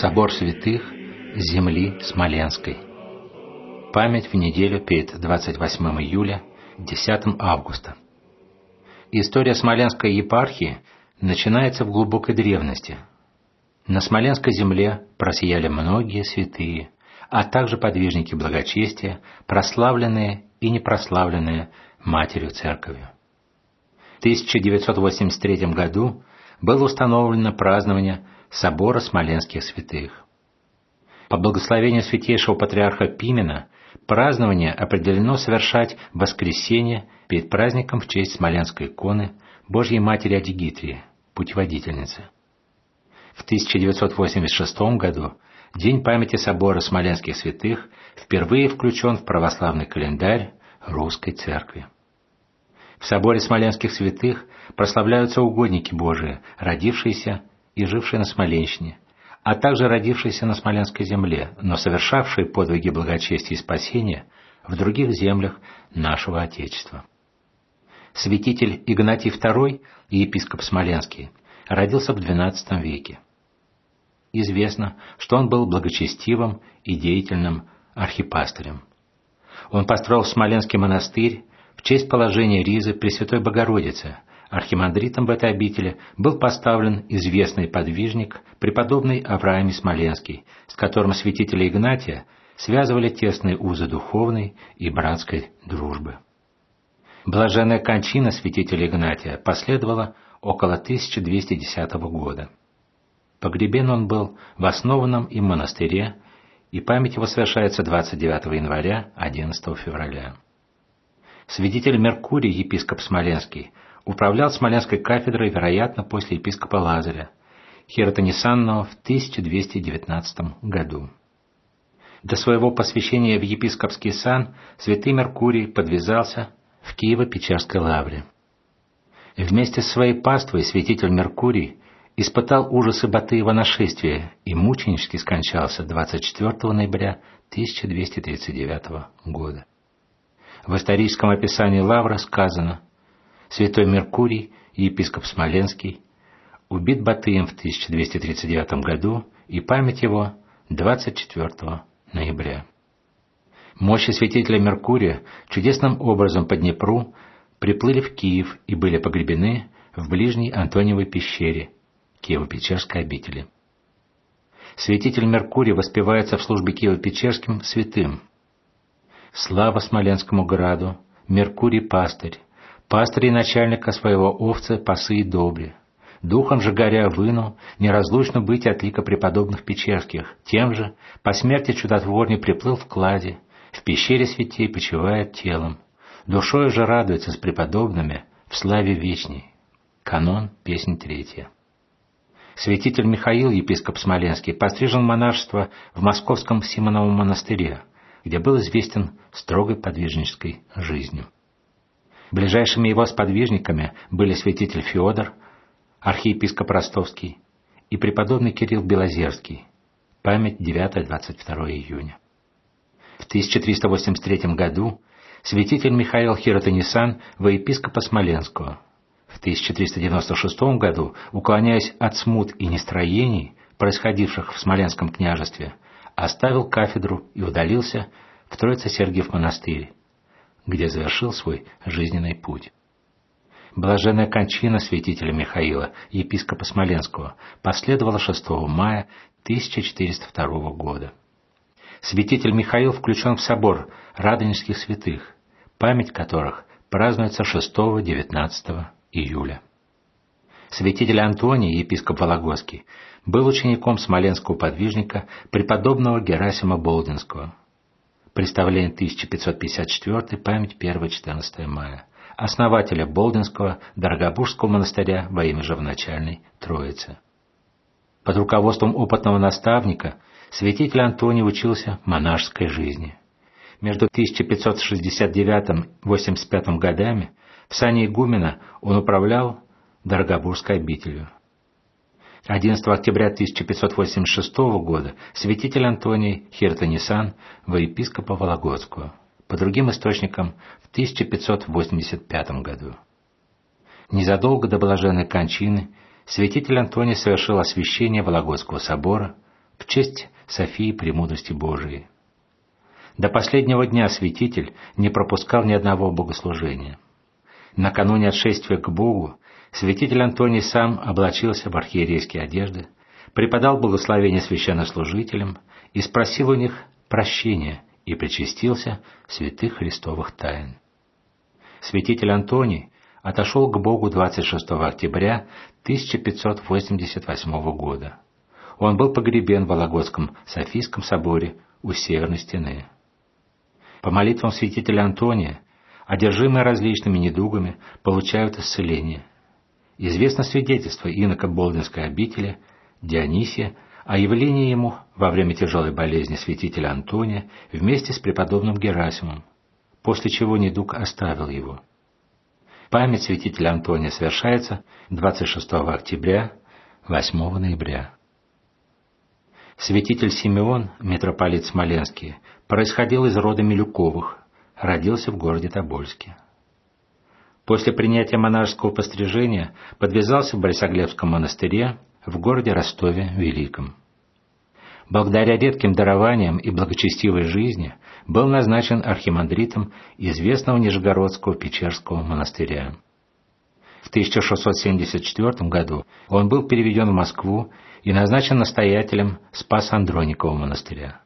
Собор святых земли Смоленской. Память в неделю перед 28 июля, 10 августа. История Смоленской епархии начинается в глубокой древности. На Смоленской земле просияли многие святые, а также подвижники благочестия, прославленные и непрославленные Матерью Церковью. В 1983 году было установлено празднование Собора Смоленских святых. По благословению святейшего патриарха Пимена празднование определено совершать в воскресенье перед праздником в честь Смоленской иконы Божьей Матери Адигитрии, путеводительницы. В 1986 году День памяти Собора Смоленских святых впервые включен в православный календарь Русской Церкви. В Соборе Смоленских святых прославляются угодники Божии, родившиеся и жившие на Смоленщине, а также родившиеся на Смоленской земле, но совершавшие подвиги благочестия и спасения в других землях нашего Отечества. Святитель Игнатий II, епископ Смоленский, родился в XII веке. Известно, что он был благочестивым и деятельным архипастырем. Он построил Смоленский монастырь в честь положения ризы Пресвятой Богородицы. Архимандритом в этой обители был поставлен известный подвижник, преподобный Авраам Смоленский, с которым святителя Игнатия связывали тесные узы духовной и братской дружбы. Блаженная кончина святителя Игнатия последовала около 1210 года. Погребен он был в основанном им монастыре, и память его совершается 29 января, 11 февраля. Святитель Меркурий, епископ Смоленский, управлял Смоленской кафедрой, вероятно, после епископа Лазаря, хиротонисанного в 1219 году. До своего посвящения в епископский сан святый Меркурий подвязался в Киево-Печерской лавре. Вместе с своей паствой святитель Меркурий испытал ужасы Батыева нашествия и мученически скончался 24 ноября 1239 года. В историческом описании лавры сказано: святой Меркурий, епископ Смоленский, убит Батыем в 1239 году, и память его 24 ноября. Мощи святителя Меркурия чудесным образом по Днепру приплыли в Киев и были погребены в ближней Антониевой пещере Киево-Печерской обители. Святитель Меркурий воспевается в службе Киево-Печерским святым. Слава Смоленскому граду, Меркурий пастырь, пастырь и начальника своего овцы пасы и добре. Духом же горя выну, неразлучно быть от лика преподобных Печерских, тем же по смерти чудотворный приплыл в кладе, в пещере святей почивает телом, душою же радуется с преподобными в славе вечней. Канон, песнь 3. Святитель Михаил, епископ Смоленский, пострижен в монашество в Московском Симоновом монастыре, где был известен строгой подвижнической жизнью. Ближайшими его сподвижниками были святитель Феодор, архиепископ Ростовский, и преподобный Кирилл Белозерский. Память 9-22 июня. В 1383 году святитель Михаил Хиротонисан во епископа Смоленского. В 1396 году, уклоняясь от смут и нестроений, происходивших в Смоленском княжестве, оставил кафедру и удалился в Троице-Сергиев монастырь, где завершил свой жизненный путь. Блаженная кончина святителя Михаила, епископа Смоленского, последовала 6 мая 1402 года. Святитель Михаил включен в собор Радонежских святых, память которых празднуется 6-19 июля. Святитель Антоний, епископ Вологодский, был учеником смоленского подвижника преподобного Герасима Болдинского. Представление 1554, память 1-14 мая. Основателя Болдинского Дорогобужского монастыря во имя Живоначальной Троицы. Под руководством опытного наставника святитель Антоний учился монашеской жизни. Между 1569 и 85 годами в сане игумена он управлял Дорогобужской обителью. 11 октября 1586 года святитель Антоний Хиротонисан во епископа Вологодского, по другим источникам в 1585 году. Незадолго до блаженной кончины святитель Антоний совершил освящение Вологодского собора в честь Софии Премудрости Божией. До последнего дня святитель не пропускал ни одного богослужения. Накануне отшествия к Богу святитель Антоний сам облачился в архиерейские одежды, преподал благословение священнослужителям и спросил у них прощения и причастился святых христовых тайн. Святитель Антоний отошел к Богу 26 октября 1588 года. Он был погребен в Вологодском Софийском соборе у Северной стены. По молитвам святителя Антония одержимые различными недугами получают исцеление. Известно свидетельство инока Болдинской обители Дионисия о явлении ему во время тяжелой болезни святителя Антония вместе с преподобным Герасимом, после чего недуг оставил его. Память святителя Антония совершается 26 октября, 8 ноября. Святитель Симеон, митрополит Смоленский, происходил из рода Милюковых, родился в городе Тобольске. После принятия монашеского пострижения подвязался в Борисоглебском монастыре в городе Ростове-Великом. Благодаря редким дарованиям и благочестивой жизни был назначен архимандритом известного Нижегородского Печерского монастыря. В 1674 году он был переведен в Москву и назначен настоятелем Спас-Андроникового монастыря.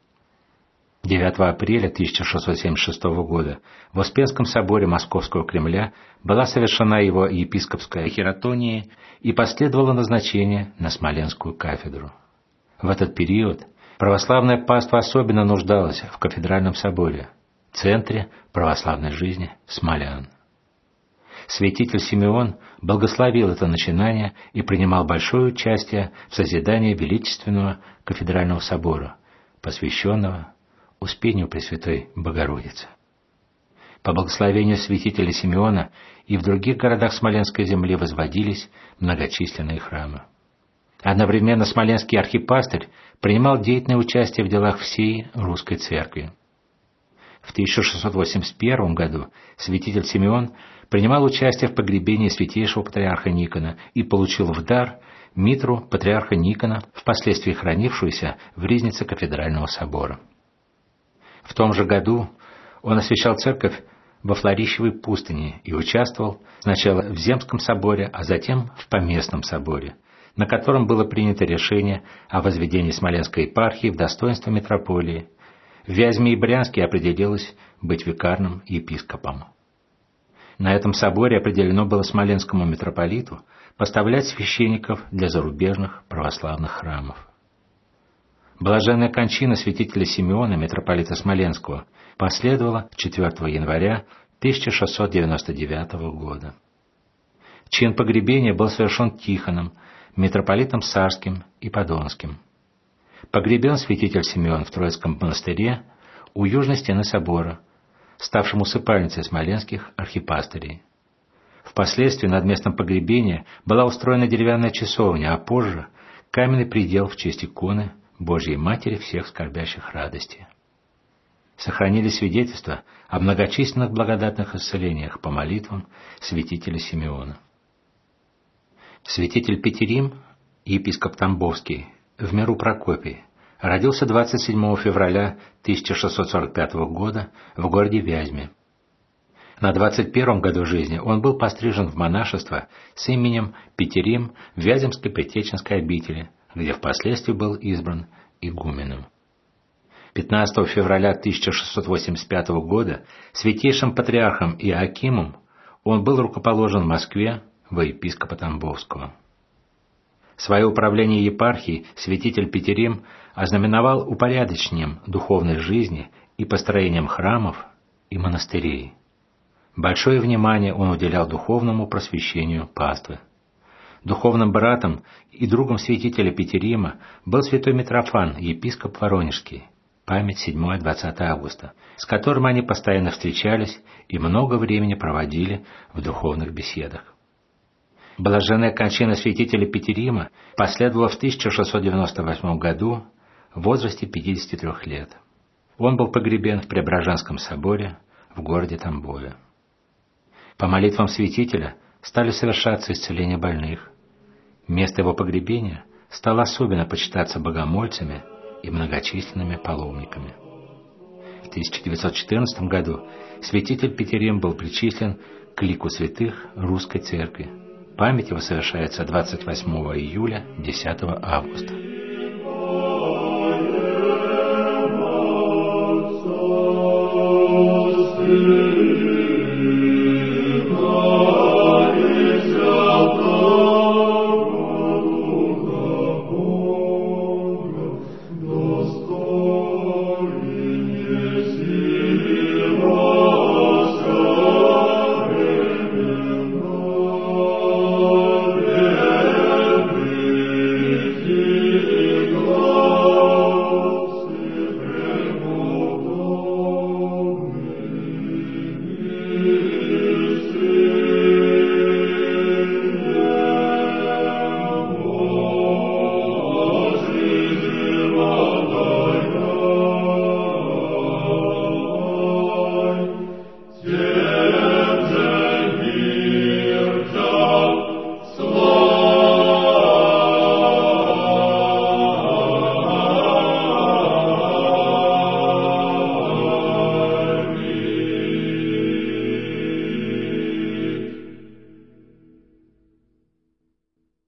9 апреля 1676 года в Успенском соборе Московского Кремля была совершена его епископская хиротония и последовало назначение на Смоленскую кафедру. В этот период православная паства особенно нуждалась в кафедральном соборе, центре православной жизни смолян. Святитель Симеон благословил это начинание и принимал большое участие в созидании величественного кафедрального собора, посвященного Успению Пресвятой Богородицы. По благословению святителя Симеона и в других городах Смоленской земли возводились многочисленные храмы. Одновременно смоленский архипастырь принимал деятельное участие в делах всей русской церкви. В 1681 году святитель Симеон принимал участие в погребении святейшего патриарха Никона и получил в дар митру патриарха Никона, впоследствии хранившуюся в ризнице кафедрального собора. В том же году он освящал церковь во Флорищевой пустыне и участвовал сначала в Земском соборе, а затем в Поместном соборе, на котором было принято решение о возведении Смоленской епархии в достоинство митрополии. В Вязьме и Брянске определилось быть викарным епископом. На этом соборе определено было смоленскому митрополиту поставлять священников для зарубежных православных храмов. Блаженная кончина святителя Симеона, митрополита Смоленского, последовала 4 января 1699 года. Чин погребения был совершен Тихоном, митрополитом Сарским и Подонским. Погребен святитель Симеон в Троицком монастыре у южной стены собора, ставшем усыпальницей смоленских архипастырей. Впоследствии над местом погребения была устроена деревянная часовня, а позже каменный предел в честь иконы Божьей Матери всех скорбящих радости. Сохранились свидетельства о многочисленных благодатных исцелениях по молитвам святителя Симеона. Святитель Петерим, епископ Тамбовский, в миру Прокопий, родился 27 февраля 1645 года в городе Вязьме. На 21 году жизни он был пострижен в монашество с именем Петерим в Вяземской Притеченской обители, где впоследствии был избран игуменом. 15 февраля 1685 года святейшим патриархом Иоакимом он был рукоположен в Москве во епископа Тамбовского. Свое управление епархией святитель Петерим ознаменовал упорядочением духовной жизни и построением храмов и монастырей. Большое внимание он уделял духовному просвещению паствы. Духовным братом и другом святителя Петерима был святой Митрофан, епископ Воронежский, память 7-20 августа, с которым они постоянно встречались и много времени проводили в духовных беседах. Блаженная кончина святителя Петерима последовала в 1698 году в возрасте 53 лет. Он был погребен в Преображенском соборе в городе Тамбове. По молитвам святителя стали совершаться исцеления больных. Место его погребения стало особенно почитаться богомольцами и многочисленными паломниками. В 1914 году святитель Петерим был причислен к лику святых Русской Церкви. Память его совершается 28 июля, 10 августа.